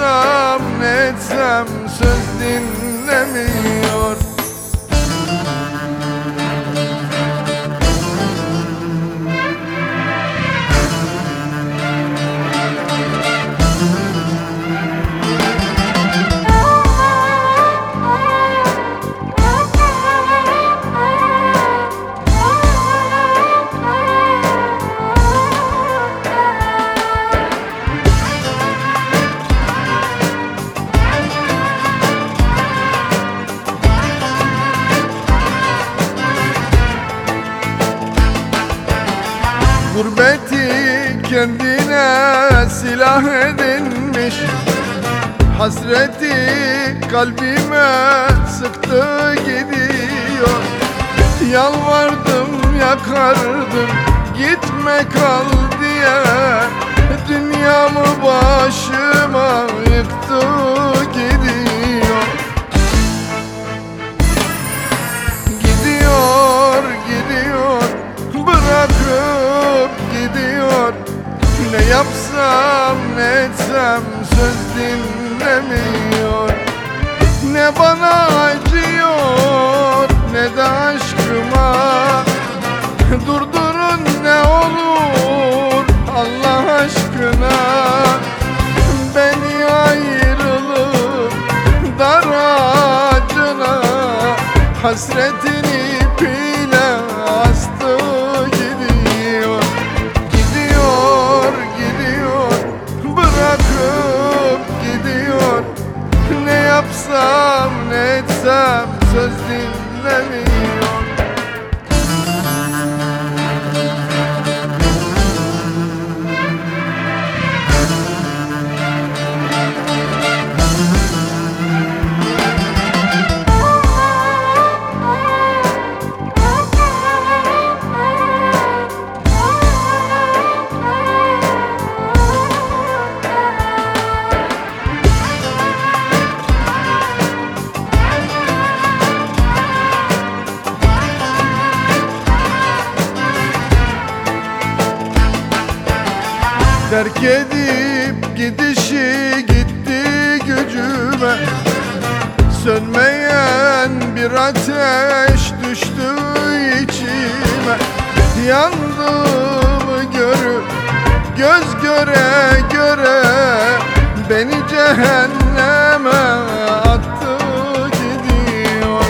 yapsam ne etsem söz dinlemiyor. Gurbeti kendine silah edinmiş, hasreti kalbime sıktı gidiyor. Yalvardım yakardım gitme kal diye, dünyamı başıma yıktı gidiyor. Gidiyor, gidiyor, bırakıp gidiyor. Ne yapsam ne etsem söz dinlemiyor. Ne bana acıyor ne de aşkıma. Durdurun ne olur Allah aşkına. Beni ayrılıp dar ağacına, hasretin ipiyle astı gidiyor. Gidiyor, gidiyor, bırakıp gidiyor. Ne yapsam ne etsem söz dinlemiyor. Terk edip gidişi gitti gücüme. Sönmeyen bir ateş düştü içime. Yandığımı görüp göz göre göre, beni cehenneme attı gidiyor.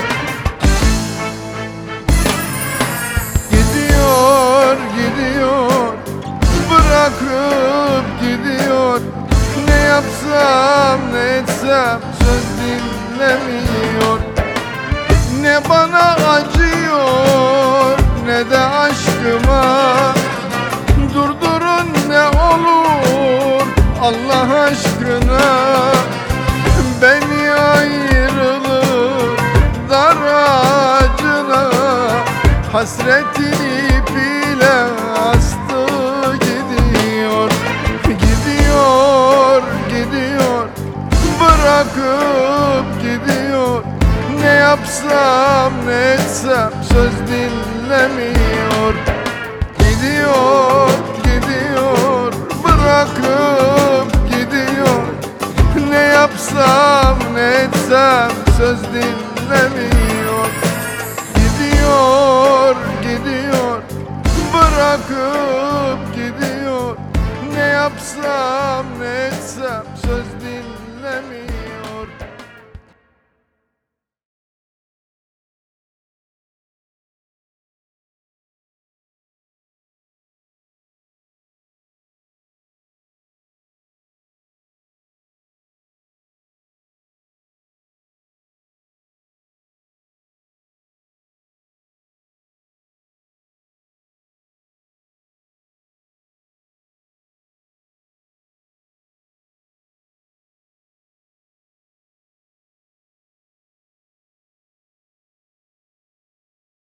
Gidiyor, gidiyor, bırakıp gidiyor. Ne yapsam ne etsem söz dinlemiyor. Ne bana acıyor ne de aşkıma. Durdurun ne olur Allah aşkına. Beni ayrılıp dar ağacına, hasretin ipiyle astı gidiyor. Gidiyor, gidiyor, bırakıp gidiyor. Ne yapsam ne etsem söz dinlemiyor. Gidiyor, gidiyor, bırakıp gidiyor. Ne yapsam ne etsem söz dinlemiyor. Gidiyor, gidiyor, bırakıp gidiyor. Ne yapsam ne etsem söz